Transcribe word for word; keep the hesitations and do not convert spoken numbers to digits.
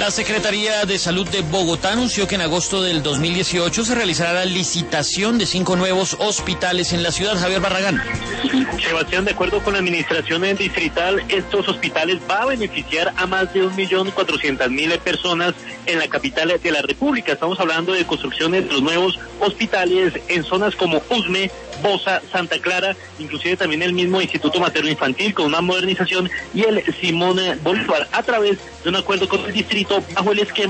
La Secretaría de Salud de Bogotá anunció que en agosto del dos mil dieciocho se realizará la licitación de cinco nuevos hospitales en la ciudad. Javier Barragán. Sebastián, de acuerdo con la administración distrital, estos hospitales va a beneficiar a más de un millón cuatrocientas mil personas en la capital de la República. Estamos hablando de construcciones de los nuevos hospitales en zonas como Usme, Bosa, Santa Clara, inclusive también el mismo Instituto Materno Infantil con una modernización, y el Simón Bolívar, a través de un acuerdo con el distrito bajo el esquema